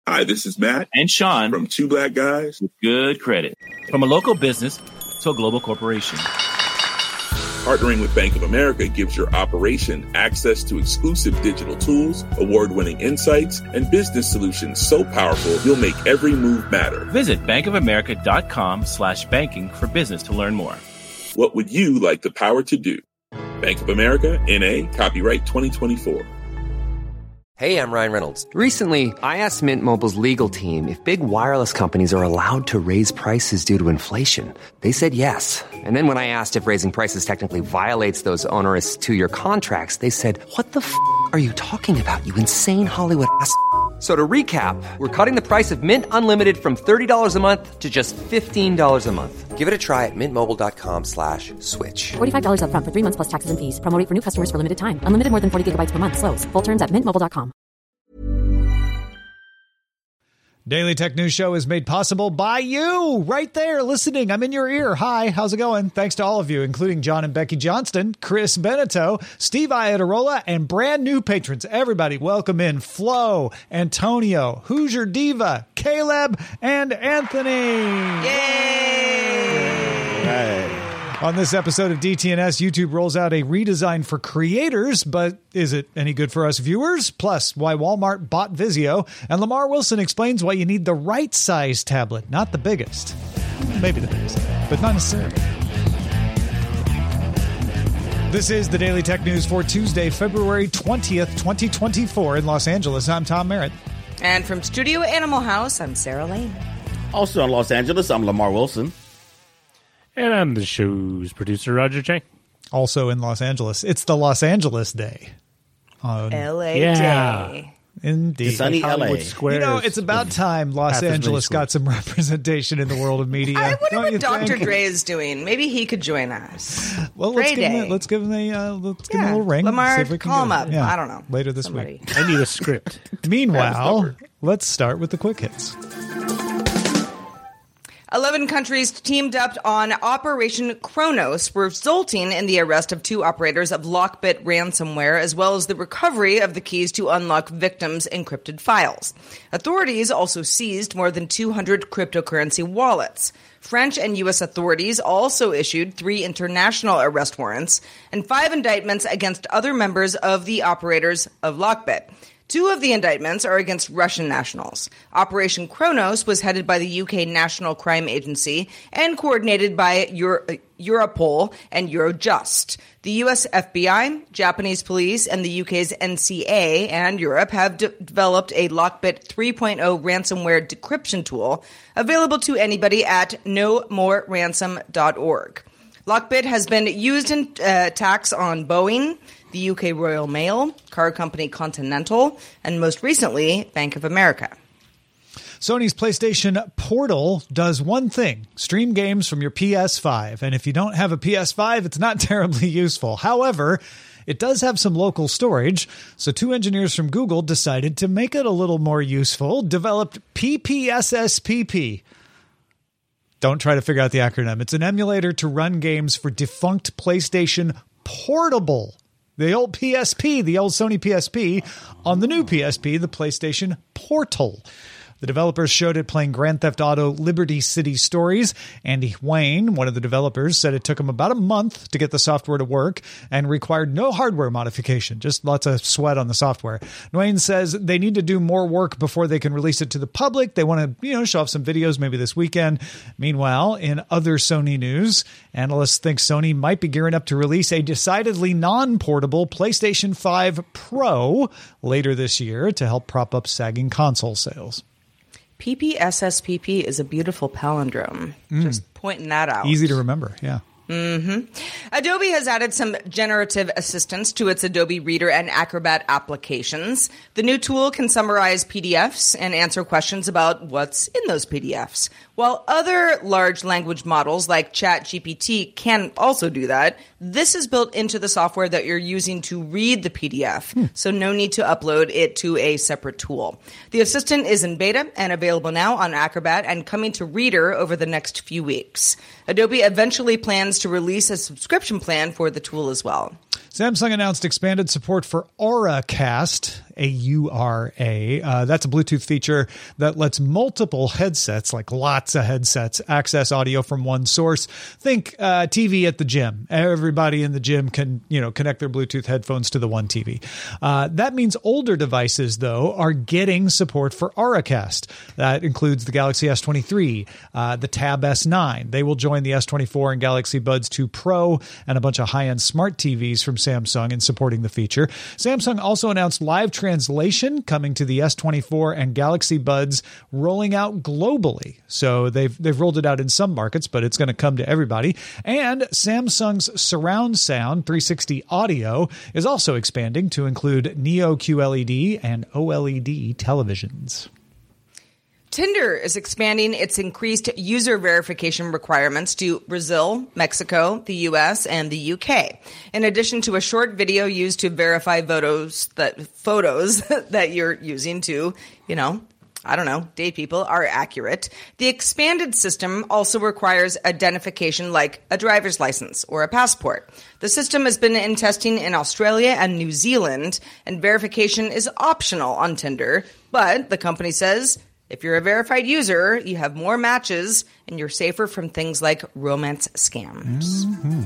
Hi, this is Matt and Sean from Two Black Guys with Good Credit. From a local business to a global corporation. Partnering with Bank of America gives your operation access to exclusive digital tools, award-winning insights, and business solutions so powerful you'll make every move matter. Visit bankofamerica.com/banking for business to learn more. What would you like the power to do? Bank of America, N.A., copyright 2024. Hey, I'm Ryan Reynolds. Recently, I asked Mint Mobile's legal team if big wireless companies are allowed to raise prices due to inflation. They said yes. And then when I asked if raising prices technically violates those onerous two-year contracts, they said, "What the f*** are you talking about, you insane Hollywood ass?" So to recap, we're cutting the price of Mint Unlimited from $30 a month to just $15 a month. Give it a try at mintmobile.com/switch. $45 up front for 3 months plus taxes and fees. Promo rate for new customers for limited time. Unlimited more than 40 gigabytes per month. Slows full terms at mintmobile.com. Daily Tech News Show is made possible by you right there listening. I'm in your ear. Hi, how's it going? Thanks to all of you, including John and Becky Johnston, Chris Beneteau, Steve Iadarola, and brand new patrons. Everybody, welcome in Flo, Antonio, Hoosier Diva, Caleb, and Anthony. Yay! Right. On this episode of DTNS, YouTube rolls out a redesign for creators, but is it any good for us viewers? Plus, why Walmart bought Vizio, and Lamar Wilson explains why you need the right size tablet, not the biggest. Maybe the biggest, but not necessarily. This is the Daily Tech News for Tuesday, February 20th, 2024 in Los Angeles. I'm Tom Merritt. And from Studio Animal House, I'm Sarah Lane. Also in Los Angeles, I'm Lamar Wilson. And I'm the show's producer, Roger Chang. Also in Los Angeles, it's the Los Angeles Day. L.A. Day. Indeed. Sunny L.A. You know, it's about time Los Angeles got some representation in the world of media. I wonder what Dr. Dre is doing. Maybe he could join us. Well, let's give him a little ring. Lamar, see if we can call him get up. Yeah, I don't know. Later this week. I need a script. Meanwhile, let's start with the quick hits. 11 countries teamed up on Operation Kronos, resulting in the arrest of 2 operators of Lockbit ransomware, as well as the recovery of the keys to unlock victims' encrypted files. Authorities also seized more than 200 cryptocurrency wallets. French and U.S. authorities also issued 3 international arrest warrants and 5 indictments against other members of the operators of Lockbit. 2 of the indictments are against Russian nationals. Operation Kronos was headed by the UK National Crime Agency and coordinated by Europol and Eurojust. The US FBI, Japanese police, and the UK's NCA and Europe have developed a Lockbit 3.0 ransomware decryption tool available to anybody at nomoreransom.org. Lockbit has been used in attacks on Boeing, the UK Royal Mail, car company Continental, and most recently, Bank of America. Sony's PlayStation Portal does one thing: stream games from your PS5. And if you don't have a PS5, it's not terribly useful. However, it does have some local storage, so 2 engineers from Google decided to make it a little more useful, developed PPSSPP. Don't try to figure out the acronym. It's an emulator to run games for defunct PlayStation Portable. The old PSP, the old Sony PSP, on the new PSP, the PlayStation Portal. The developers showed it playing Grand Theft Auto Liberty City Stories. Andy Wayne, one of the developers, said it took him about a month to get the software to work and required no hardware modification, just lots of sweat on the software. Wayne says they need to do more work before they can release it to the public. They want to, show off some videos maybe this weekend. Meanwhile, in other Sony news, analysts think Sony might be gearing up to release a decidedly non-portable PlayStation 5 Pro later this year to help prop up sagging console sales. PPSSPP is a beautiful palindrome. Just pointing that out. Easy to remember, yeah. Mm-hmm. Adobe has added some generative assistance to its Adobe Reader and Acrobat applications. The new tool can summarize PDFs and answer questions about what's in those PDFs. While other large language models like ChatGPT can also do that, this is built into the software that you're using to read the PDF, so no need to upload it to a separate tool. The assistant is in beta and available now on Acrobat and coming to Reader over the next few weeks. Adobe eventually plans to release a subscription plan for the tool as well. Samsung announced expanded support for AuraCast, A-U-R-A. That's a Bluetooth feature that lets multiple headsets, like lots of headsets, access audio from one source. Think TV at the gym. Everybody in the gym can, connect their Bluetooth headphones to the one TV. That means older devices, though, are getting support for AuraCast. That includes the Galaxy S23, the Tab S9. They will join the S24 and Galaxy Buds 2 Pro and a bunch of high-end smart TVs from Samsung in supporting the feature. Samsung also announced live translation coming to the S24 and Galaxy Buds, rolling out globally. So they've rolled it out in some markets, but it's going to come to everybody. And Samsung's surround sound 360 audio is also expanding to include Neo QLED and OLED televisions. Tinder is expanding its increased user verification requirements to Brazil, Mexico, the U.S., and the U.K. In addition to a short video used to verify photos that you're using to, date people are accurate, the expanded system also requires identification like a driver's license or a passport. The system has been in testing in Australia and New Zealand, and verification is optional on Tinder, but the company says if you're a verified user, you have more matches and you're safer from things like romance scams.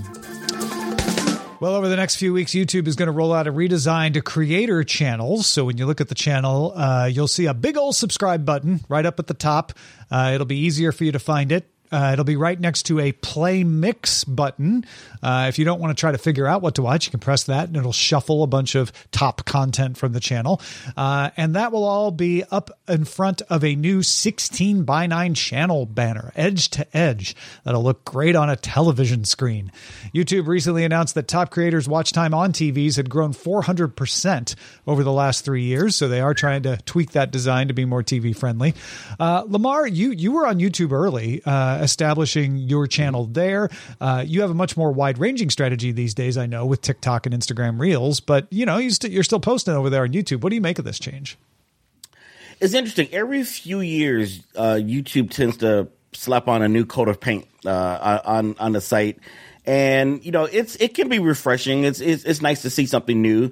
Well, over the next few weeks, YouTube is going to roll out a redesigned creator channels. So when you look at the channel, you'll see a big old subscribe button right up at the top. It'll be easier for you to find it. It'll be right next to a play mix button. If you don't want to try to figure out what to watch, you can press that and it'll shuffle a bunch of top content from the channel. And that will all be up in front of a new 16:9 channel banner, edge to edge. That'll look great on a television screen. YouTube recently announced that top creators' watch time on TVs had grown 400% over the last 3 years. So they are trying to tweak that design to be more TV friendly. Lamar, you were on YouTube early, establishing your channel there. You have a much more wide-ranging strategy these days, I know, with TikTok and Instagram Reels, but you're still posting over there on YouTube. What do you make of this change? It's interesting. Every few years, YouTube tends to slap on a new coat of paint on the site, and it can be refreshing. It's nice to see something new.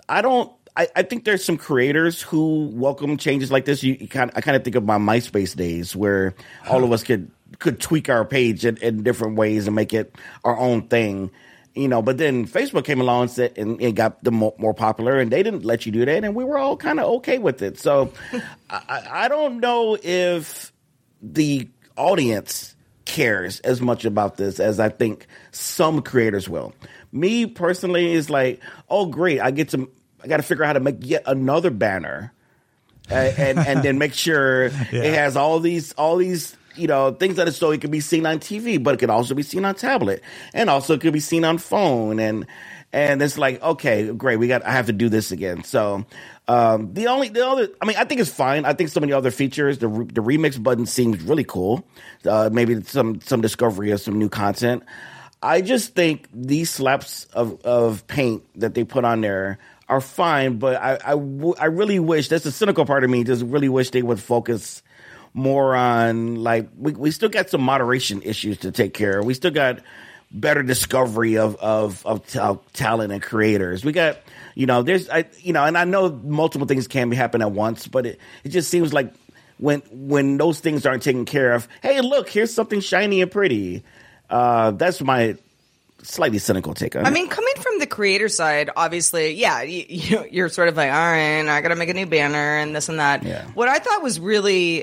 I think there's some creators who welcome changes like this. I kind of think of my MySpace days where all of us could tweak our page in different ways and make it our own thing, but then Facebook came along and got them more popular, and they didn't let you do that, and we were all kind of okay with it. So I don't know if the audience cares as much about this as I think some creators will. Me personally is like, oh great, I got to figure out how to make yet another banner, and then make sure it has all these things that so it can be seen on TV, but it can also be seen on tablet, and also it could be seen on phone, and it's like, okay, great, I have to do this again. So the other, I think it's fine. I think some of the other features, the remix button seems really cool. Maybe some discovery of some new content. I just think these slaps of paint that they put on there are fine, but I really wish, that's the cynical part of me, just really wish they would focus more on, like, we still got some moderation issues to take care of. We still got better discovery of talent and creators. We got, and I know multiple things can happen at once, but it just seems like when those things aren't taken care of, hey, look, here's something shiny and pretty. That's my slightly cynical take on it. Coming from the creator side, obviously, you're sort of like, all right, I got to make a new banner and this and that. Yeah. What I thought was really,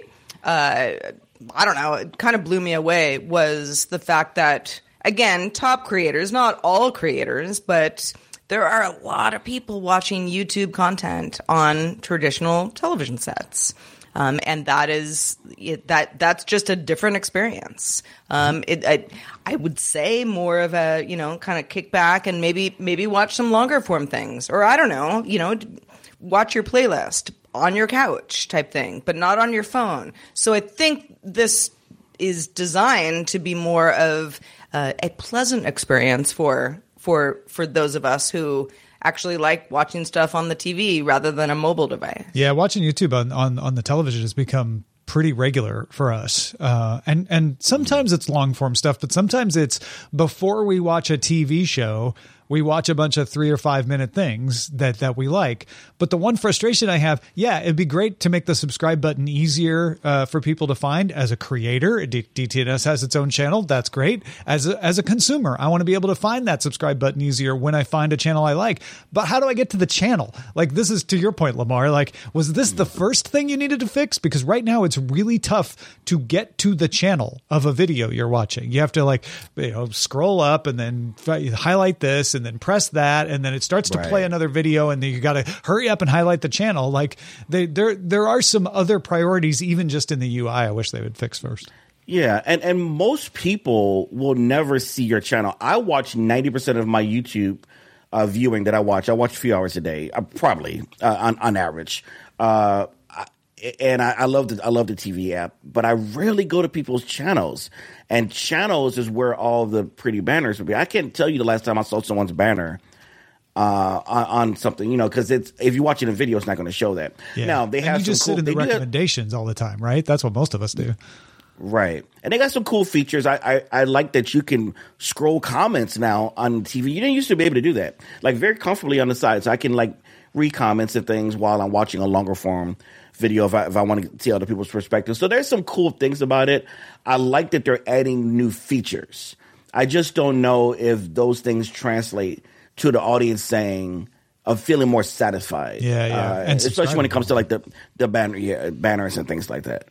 it kind of blew me away was the fact that, again, top creators, not all creators, but there are a lot of people watching YouTube content on traditional television sets. And that's just a different experience. I would say more of a, kind of kick back and maybe watch some longer form things, or I don't know, watch your playlist on your couch type thing, but not on your phone. So I think this is designed to be more of a pleasant experience for those of us who actually like watching stuff on the TV rather than a mobile device. Yeah, watching YouTube on the television has become pretty regular for us. And sometimes it's long form stuff, but sometimes it's before we watch a TV show, We watch a bunch of 3 or 5 minute things that we like. But the one frustration I have, it'd be great to make the subscribe button easier for people to find. As a creator, DTNS has its own channel. That's great. As a consumer, I want to be able to find that subscribe button easier when I find a channel I like. But how do I get to the channel? Like, this is to your point, Lamar. Like, was this the first thing you needed to fix? Because right now it's really tough to get to the channel of a video you're watching. You have to scroll up and then highlight this and then press that, and then it starts to play another video, and then you got to hurry up and highlight the channel. Like, there are some other priorities, even just in the UI, I wish they would fix first. Yeah, and most people will never see your channel. I watch 90% of my YouTube viewing that I watch a few hours a day, probably on average. And I love the TV app, but I rarely go to people's channels. And channels is where all the pretty banners would be. I can't tell you the last time I saw someone's banner on something, because if you're watching a video, it's not going to show that. Yeah. Now they have you just sit in the recommendations all the time, right? That's what most of us do. Right. And they got some cool features. I like that you can scroll comments now on TV. You didn't used to be able to do that, like very comfortably on the side. So I can read comments and things while I'm watching a longer form video if I want to see other people's perspectives. So there's some cool things about it. I like that they're adding new features. I just don't know if those things translate to the audience of feeling more satisfied. Yeah. And especially when it comes to the banners and things like that.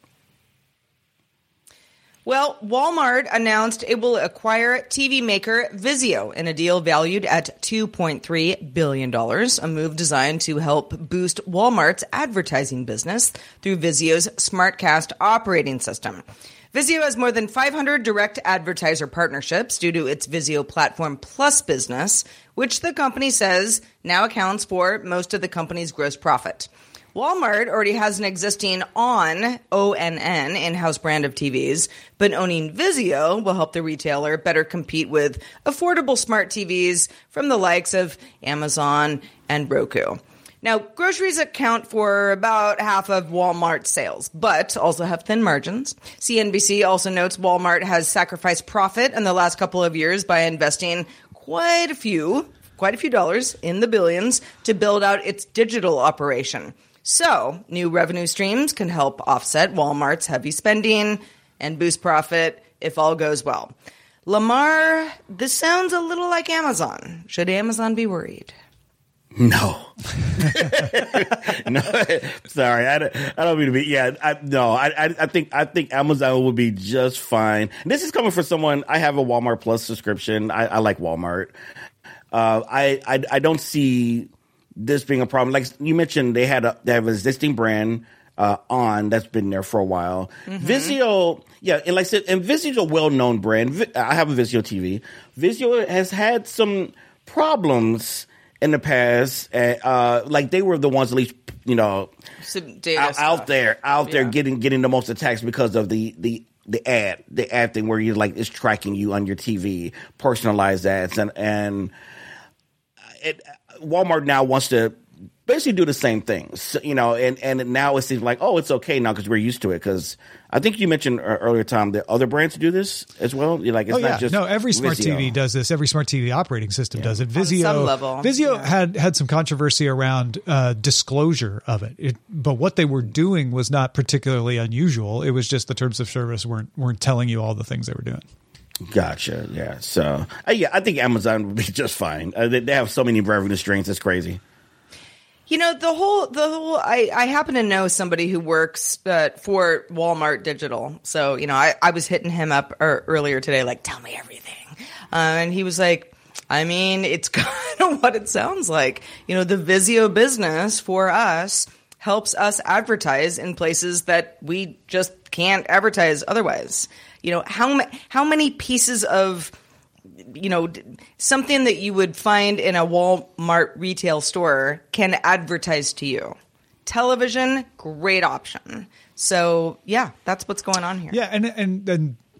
Well, Walmart announced it will acquire TV maker Vizio in a deal valued at $2.3 billion, a move designed to help boost Walmart's advertising business through Vizio's SmartCast operating system. Vizio has more than 500 direct advertiser partnerships due to its Vizio Platform Plus business, which the company says now accounts for most of the company's gross profit. Walmart already has an existing ONN in-house brand of TVs, but owning Vizio will help the retailer better compete with affordable smart TVs from the likes of Amazon and Roku. Now, groceries account for about half of Walmart's sales, but also have thin margins. CNBC also notes Walmart has sacrificed profit in the last couple of years by investing quite a few dollars in the billions to build out its digital operation. So, new revenue streams can help offset Walmart's heavy spending and boost profit if all goes well. Lamar, this sounds a little like Amazon. Should Amazon be worried? No. No. Sorry, I don't mean to be. Yeah, I think Amazon would be just fine. And this is coming from someone. I have a Walmart Plus subscription. I like Walmart. I don't see this being a problem. Like you mentioned, they have an existing brand on that's been there for a while. Mm-hmm. Vizio, and like I said, and Vizio's a well-known brand. I have a Vizio TV. Vizio has had some problems in the past. Like they were the ones at least, out there getting the most attacks because of the ad thing where you're like it's tracking you on your TV, personalized ads, and Walmart now wants to basically do the same thing, and now it seems like, it's okay now because we're used to it. Because I think you mentioned earlier, Tom, that other brands do this as well. You're like, it's not just every smart Vizio. TV does this. Every smart TV operating system does it. Vizio, on some level. Vizio had some controversy around disclosure of it, but what they were doing was not particularly unusual. It was just the terms of service weren't telling you all the things they were doing. Gotcha. Yeah. So, I think Amazon would be just fine. They have so many revenue streams. It's crazy. The whole. I happen to know somebody who works for Walmart Digital. So, I was hitting him up earlier today, like, tell me everything. And he was like, it's kind of what it sounds like. The Vizio business for us helps us advertise in places that we just can't advertise otherwise. How many pieces of, something that you would find in a Walmart retail store can advertise to you? Television, great option. So, that's what's going on here. Yeah, and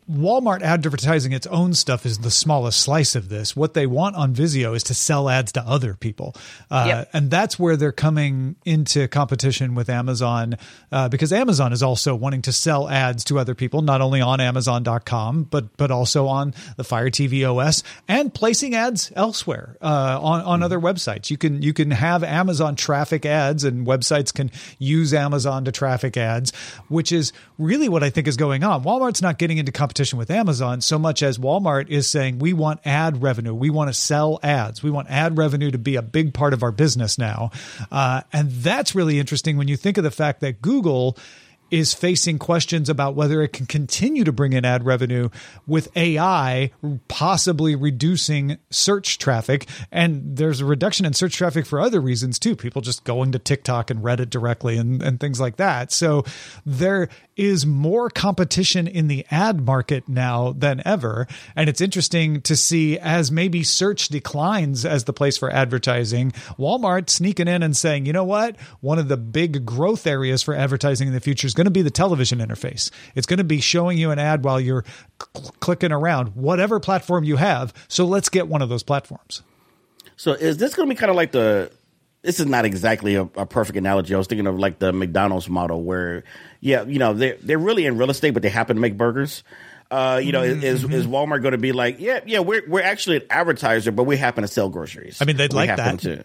Walmart advertising its own stuff is the smallest slice of this. What they want on Vizio is to sell ads to other people. And that's where they're coming into competition with Amazon, because Amazon is also wanting to sell ads to other people, not only on Amazon.com, but also on the Fire TV OS and placing ads elsewhere on other websites. You can have Amazon traffic ads, and websites can use Amazon to traffic ads, which is really what I think is going on. Walmart's not getting into competition with Amazon so much as Walmart is saying, we want ad revenue. We want to sell ads. We want ad revenue to be a big part of our business now. And that's really interesting when you think of the fact that Google is facing questions about whether it can continue to bring in ad revenue with AI possibly reducing search traffic. And there's a reduction in search traffic for other reasons too. People just going to TikTok and Reddit directly and things like that. So there is more competition in the ad market now than ever. And it's interesting to see, as maybe search declines as the place for advertising, Walmart sneaking in and saying, you know what? One of the big growth areas for advertising in the future is going to be the television interface. It's going to be showing you an ad while you're clicking around whatever platform you have. So let's get one of those platforms. So is this going to be kind of like this is not exactly a perfect analogy. I was thinking of like the McDonald's model where, they're really in real estate, but they happen to make burgers. Is Walmart going to be like, we're actually an advertiser, but we happen to sell groceries? I mean, they'd like that.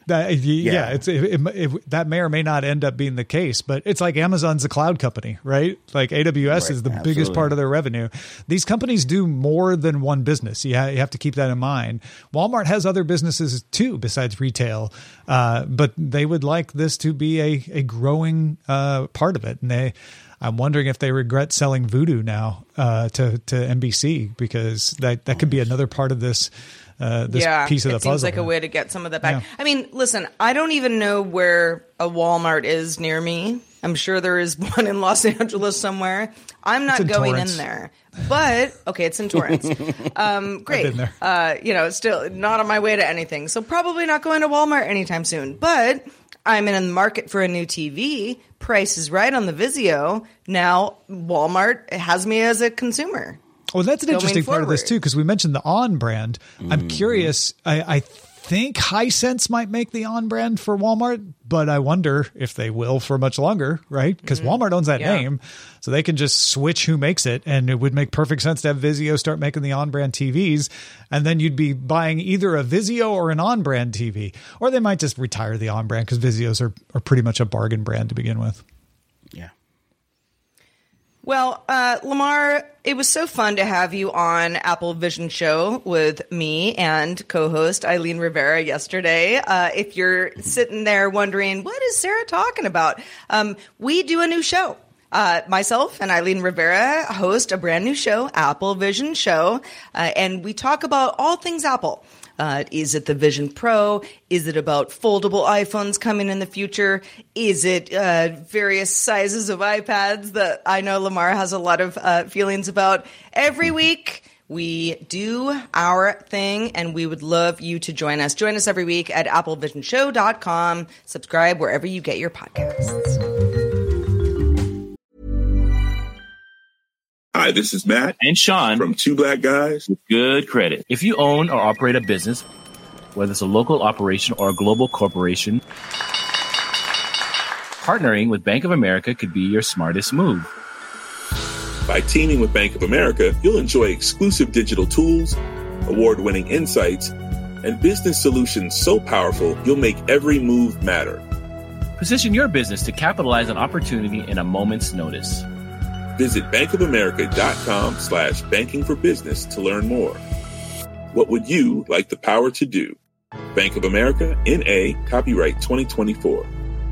That may or may not end up being the case, but it's like Amazon's a cloud company, right? Like AWS is the biggest part of their revenue. These companies do more than one business. You have to keep that in mind. Walmart has other businesses too, besides retail, but they would like this to be a growing part of it. And I'm wondering if they regret selling Vudu now to NBC, because that could be another part of this piece of the puzzle. It seems like a way to get some of that back. Yeah. I mean, listen, I don't even know where a Walmart is near me. I'm sure there is one in Los Angeles somewhere. I'm not going in there. But, okay, it's in Torrance. Great. I've been there. Still not on my way to anything. So probably not going to Walmart anytime soon. But I'm in the market for a new TV. Price is right on the Vizio. Now Walmart has me as a consumer. Well, that's an interesting part of this too, because we mentioned the On brand. I'm curious. I think Hisense might make the On brand for Walmart, but I wonder if they will for much longer, right? Because Walmart owns that name, so they can just switch who makes it, and it would make perfect sense to have Vizio start making the On brand TVs, and then you'd be buying either a Vizio or an On brand TV, or they might just retire the On brand because Vizios are pretty much a bargain brand to begin with. Yeah. Well, Lamar, it was so fun to have you on Apple Vision Show with me and co-host Eileen Rivera yesterday. If you're sitting there wondering, what is Sarah talking about? We do a new show. Myself and Eileen Rivera host a brand new show, Apple Vision Show, and we talk about all things Apple. Is it the Vision Pro? Is it about foldable iPhones coming in the future? Is it various sizes of iPads that I know Lamar has a lot of feelings about? Every week, we do our thing, and we would love you to join us. Join us every week at applevisionshow.com. Subscribe wherever you get your podcasts. Hi, this is Matt and Sean from Two Black Guys with Good Credit. If you own or operate a business, whether it's a local operation or a global corporation, partnering with Bank of America could be your smartest move. By teaming with Bank of America, you'll enjoy exclusive digital tools, award-winning insights, and business solutions so powerful you'll make every move matter. Position your business to capitalize on opportunity in a moment's notice. Visit bankofamerica.com/banking for business to learn more. What would you like the power to do? Bank of America, N.A., copyright 2024.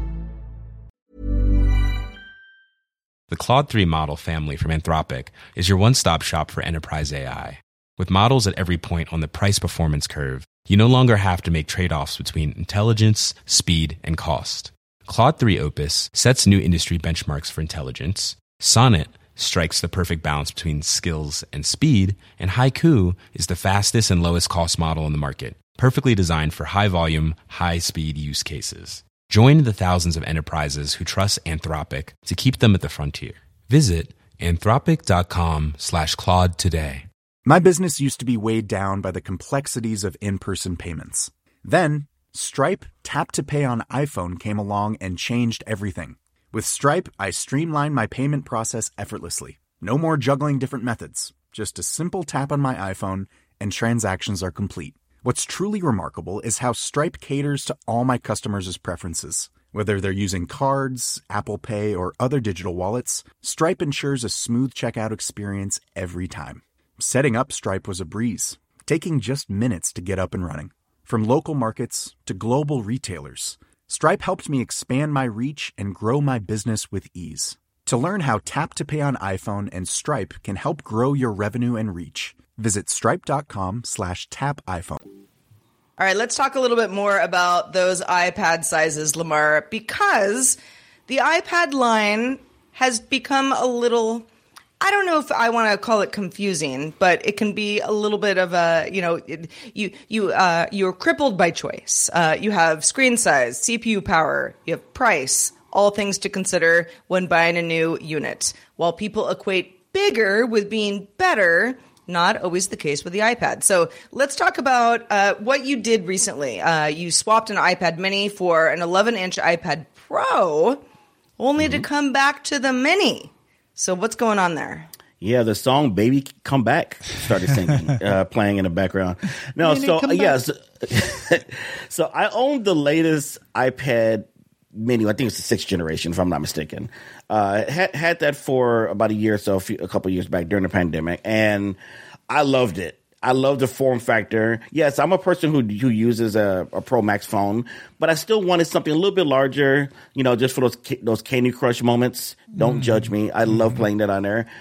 The Claude 3 model family from Anthropic is your one-stop shop for enterprise AI. With models at every point on the price-performance curve, you no longer have to make trade-offs between intelligence, speed, and cost. Claude 3 Opus sets new industry benchmarks for intelligence. Sonnet strikes the perfect balance between skills and speed, and Haiku is the fastest and lowest cost model in the market, perfectly designed for high-volume, high-speed use cases. Join the thousands of enterprises who trust Anthropic to keep them at the frontier. Visit Anthropic.com/Claude today. My business used to be weighed down by the complexities of in-person payments. Then, Stripe Tap to Pay on iPhone came along and changed everything. With Stripe, I streamlined my payment process effortlessly. No more juggling different methods. Just a simple tap on my iPhone and transactions are complete. What's truly remarkable is how Stripe caters to all my customers' preferences. Whether they're using cards, Apple Pay, or other digital wallets, Stripe ensures a smooth checkout experience every time. Setting up Stripe was a breeze, taking just minutes to get up and running. From local markets to global retailers, Stripe helped me expand my reach and grow my business with ease. To learn how Tap to Pay on iPhone and Stripe can help grow your revenue and reach, visit stripe.com/tapiphone. All right, let's talk a little bit more about those iPad sizes, Lamar, because the iPad line has become a little, I don't know if I want to call it confusing, but it can be a little bit of a, you're crippled by choice. You have screen size, CPU power, you have price, all things to consider when buying a new unit. While people equate bigger with being better, not always the case with the iPad. So let's talk about what you did recently. You swapped an iPad mini for an 11-inch iPad Pro, only to come back to the mini. So what's going on there? Yeah, the song "Baby Come Back" started singing, playing in the background. No, so yes, so I owned the latest iPad Mini. I think it's the 6th generation, if I'm not mistaken. Had that for about a year or so, a couple of years back during the pandemic, and I loved it. I love the form factor. Yes, I'm a person who uses a Pro Max phone, but I still wanted something a little bit larger, just for those Candy Crush moments. Don't judge me. I love playing that on there.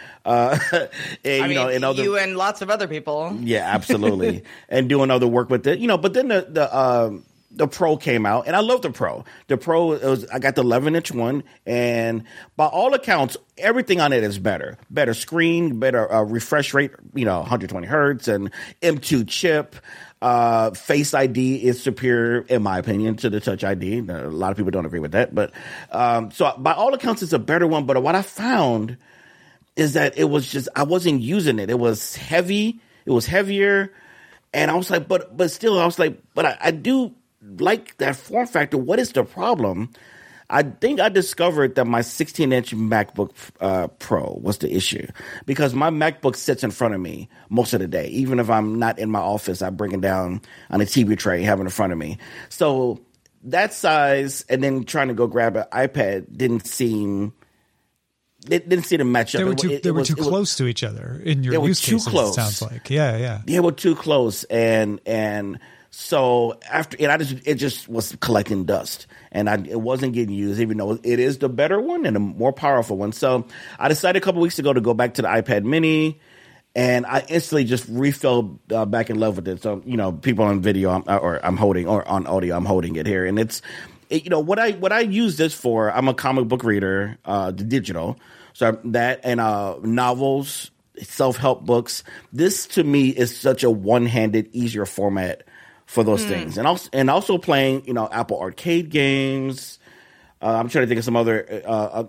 You and lots of other people. Yeah, absolutely. And doing other work with it, but then the Pro came out, and I love the Pro. The Pro, I got the 11-inch one, and by all accounts, everything on it is better. Better screen, better refresh rate, 120 hertz, and M2 chip. Face ID is superior, in my opinion, to the Touch ID. A lot of people don't agree with that, but so by all accounts, it's a better one. But what I found is that I wasn't using it. It was heavy. It was heavier, and I was like, but still, I was like, but I do like that form factor. What is the problem? I think I discovered that my 16-inch MacBook Pro was the issue, because my MacBook sits in front of me most of the day. Even if I'm not in my office, I bring it down on a TV tray, have it in front of me. So that size, and then trying to go grab an iPad didn't seem to match up. They were too close to each other in your use cases, it sounds like. Yeah. They were too close, and so it just was collecting dust, and it wasn't getting used, even though it is the better one and a more powerful one. So I decided a couple weeks ago to go back to the iPad Mini, and I instantly just fell back in love with it. So people on video, I'm holding, or on audio, I'm holding it here, and what I use this for. I'm a comic book reader, the digital, so that and novels, self-help books. This to me is such a one-handed, easier format for those things, and also playing, Apple Arcade games. I'm trying to think of some other,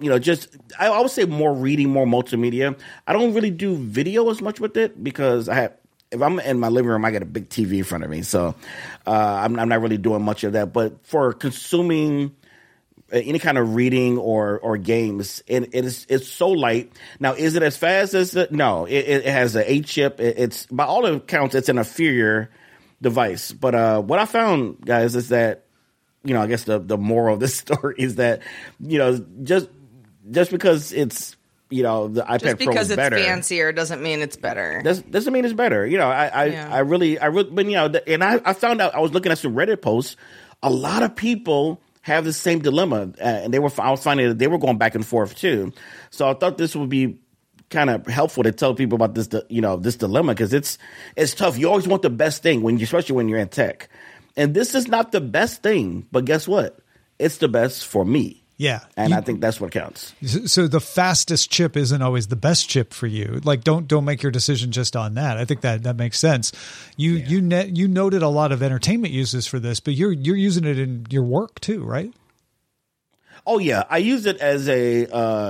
I would say more reading, more multimedia. I don't really do video as much with it, because if I'm in my living room, I got a big TV in front of me, so I'm not really doing much of that. But for consuming any kind of reading or games, it's so light. Now, is it as fast as no? It has an 8 chip. It's by all accounts, it's an inferior device. But what I found, guys, is that, I guess the moral of this story is that, just because it's, the iPad just Pro is better. Because it's fancier doesn't mean it's better. Doesn't mean it's better. I really, but and I found out, I was looking at some Reddit posts, a lot of people have the same dilemma, and I was finding that they were going back and forth too. So I thought this would be kind of helpful to tell people about this, this dilemma, because it's tough. You always want the best thing especially when you're in tech, and this is not the best thing. But guess what? It's the best for me. Yeah, and I think that's what counts. So the fastest chip isn't always the best chip for you. Like, don't make your decision just on that. I think that makes sense. You noted a lot of entertainment uses for this, but you're using it in your work too, right? Oh yeah, I use it as a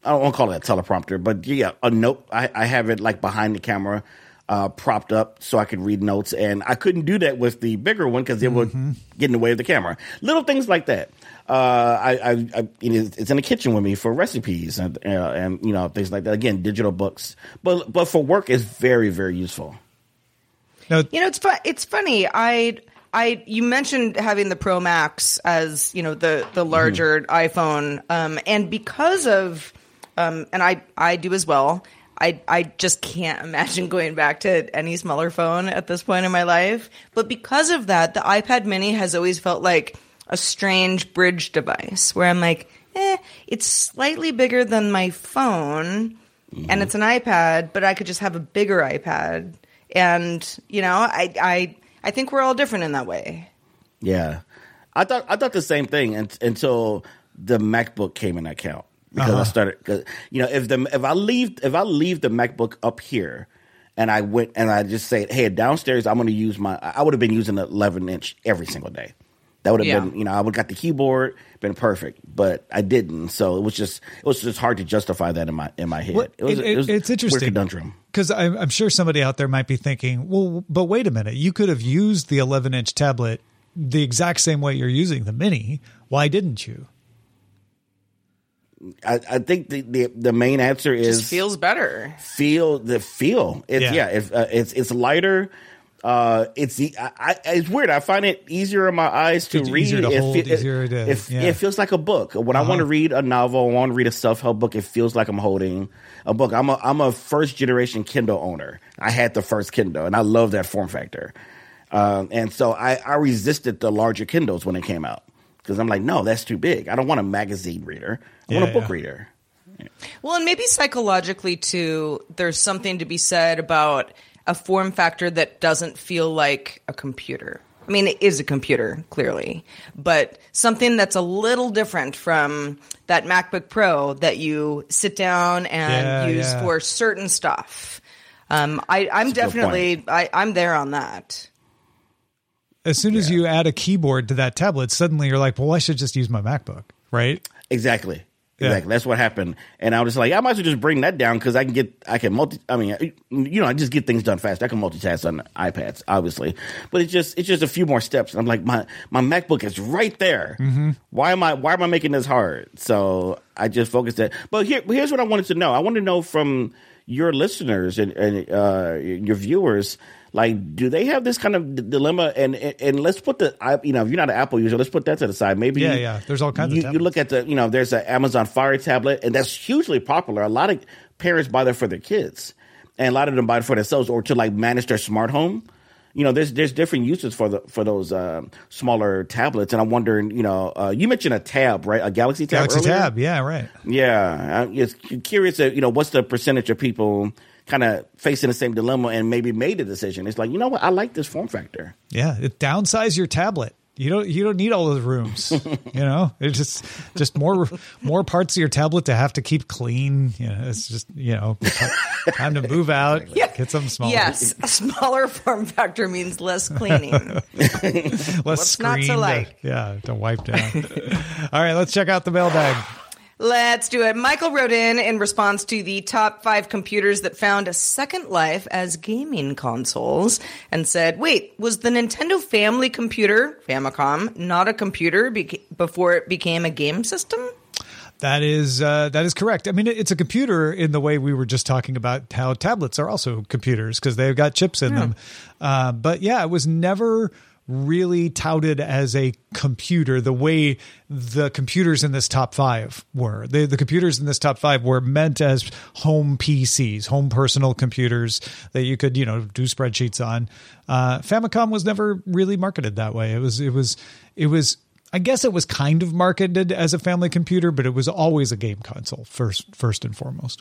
I don't want to call it a teleprompter, but yeah, a note. I have it like behind the camera, propped up so I could read notes, and I couldn't do that with the bigger one because it would get in the way of the camera. Little things like that. It's in the kitchen with me for recipes and things like that. Again, digital books, but for work, it's very, very useful. No, it's funny. You mentioned having the Pro Max as the larger iPhone, and because of and I do as well. I just can't imagine going back to any smaller phone at this point in my life. But because of that, the iPad Mini has always felt like a strange bridge device where I'm like, it's slightly bigger than my phone, and it's an iPad, but I could just have a bigger iPad. And I think we're all different in that way. Yeah, I thought the same thing until the MacBook came in account. Because I started, if I leave the MacBook up here, and I went and I just say, hey, downstairs I'm going to use I would have been using an 11-inch every single day. That would have been, I would have got the keyboard, been perfect, but I didn't. So it was just hard to justify that in my head. Well, it's interesting, weird conundrum. Because I'm sure somebody out there might be thinking, well, but wait a minute, you could have used the 11-inch tablet the exact same way you're using the Mini. Why didn't you? I think the main answer is just feels better. Feel. It's lighter. It's weird. I find it easier in my eyes to read. It feels like a book. When I want to read a novel, I want to read a self-help book, it feels like I'm holding a book. I'm a first generation Kindle owner. I had the first Kindle, and I love that form factor. And so I resisted the larger Kindles when it came out. Because I'm like, no, that's too big. I don't want a magazine reader. I want a book reader. Yeah. Well, and maybe psychologically, too, there's something to be said about a form factor that doesn't feel like a computer. I mean, it is a computer, clearly. But something that's a little different from that MacBook Pro that you sit down and use for certain stuff. I'm definitely I'm there on that. As soon as you add a keyboard to that tablet, suddenly you're like, well, I should just use my MacBook, right? Exactly. That's what happened. And I was like, I might as well just bring that down because I just get things done fast. I can multitask on iPads, obviously. But it's just a few more steps. And I'm like, my MacBook is right there. Mm-hmm. Why am I making this hard? So I just focused that. But here's what I wanted to know. I want to know from your listeners and your viewers, like, do they have this kind of dilemma? And let's put if you're not an Apple user, let's put that to the side. Maybe there's all kinds of tablets. You look at there's an Amazon Fire tablet, and that's hugely popular. A lot of parents buy that for their kids, and a lot of them buy it for themselves or to like manage their smart home. There's different uses for those smaller tablets, and I'm wondering, you mentioned a Tab, right? A Galaxy Tab. Galaxy Tab, yeah, right. Yeah, I'm just curious, what's the percentage of people kind of facing the same dilemma and maybe made a decision. It's like, you know what? I like this form factor. Yeah. Downsize your tablet. You don't need all those rooms, it's just more parts of your tablet to have to keep clean. It's just, time to move out, get something smaller. Yes. A smaller form factor means less cleaning. Less What's screen not to like? To wipe down. All right. Let's check out the mailbag. Let's do it. Michael wrote in response to the top 5 computers that found a second life as gaming consoles and said, wait, was the Nintendo Family Computer, Famicom, not a computer before it became a game system? That is correct. I mean, it's a computer in the way we were just talking about how tablets are also computers because they've got chips in them. But yeah, it was never really touted as a computer the way the computers in this top 5 were. The computers in this top 5 were meant as home PCs, home personal computers that you could, do spreadsheets on. Famicom was never really marketed that way. It was I guess it was kind of marketed as a family computer, but it was always a game console first and foremost.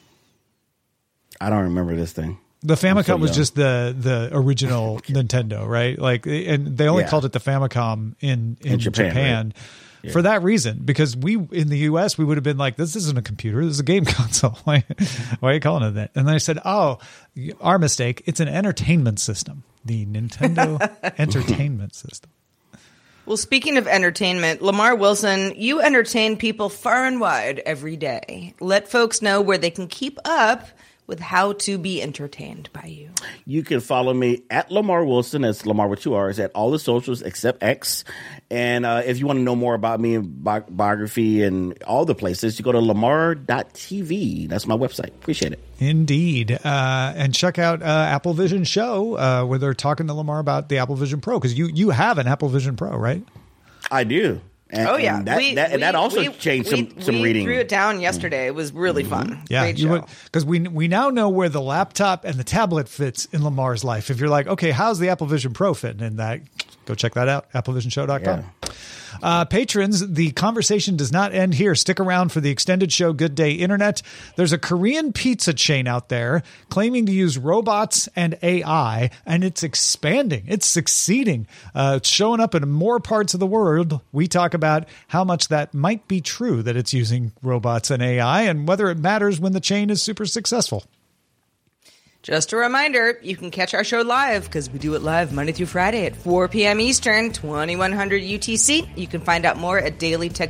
I don't remember this thing. The Famicom was just the original Nintendo, right? Like, and they only called it the Famicom in Japan right? For that reason, because in the US we would have been like, this isn't a computer, this is a game console. Why are you calling it that? And then I said, oh, our mistake. It's an entertainment system, the Nintendo Entertainment System. Well, speaking of entertainment, Lamar Wilson, you entertain people far and wide every day. Let folks know where they can keep up with how to be entertained by you. You can follow me at Lamar Wilson. That's Lamar with 2 R's at all the socials except X. And if you want to know more about me and biography and all the places, you go to lamar.tv. That's my website. Appreciate it. Indeed. And check out Apple Vision Show where they're talking to Lamar about the Apple Vision Pro, because you have an Apple Vision Pro, right? I do. And, yeah. That also changed some reading. We threw it down yesterday. It was really fun. Yeah, great show. Because we now know where the laptop and the tablet fits in Lamar's life. If you're like, okay, how's the Apple Vision Pro fitting in that? Go check that out, applevisionshow.com. Yeah. Patrons, the conversation does not end here. Stick around for the extended show, Good Day Internet. There's a Korean pizza chain out there claiming to use robots and AI, and it's expanding. It's succeeding. It's showing up in more parts of the world. We talk about how much that might be true, that it's using robots and AI, and whether it matters when the chain is super successful. Just a reminder, you can catch our show live, because we do it live Monday through Friday at 4 p.m. Eastern, 2100 UTC. You can find out more at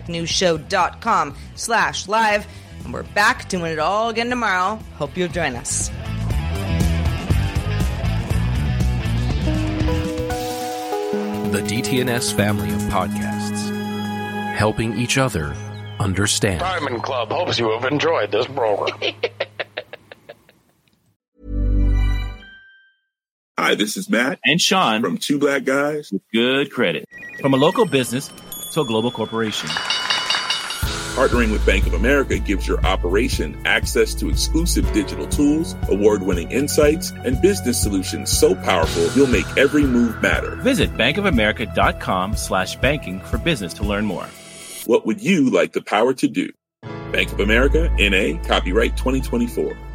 dailytechnewsshow.com/live. And we're back doing it all again tomorrow. Hope you'll join us. The DTNS family of podcasts, helping each other understand. Diamond Club hopes you have enjoyed this program. Hi, this is Matt and Sean from Two Black Guys with Good Credit. From a local business to a global corporation, partnering with Bank of America gives your operation access to exclusive digital tools, award-winning insights, and business solutions so powerful you'll make every move matter. Visit bankofamerica.com/banking for business to learn more. What would you like the power to do? Bank of America, N.A., copyright 2024.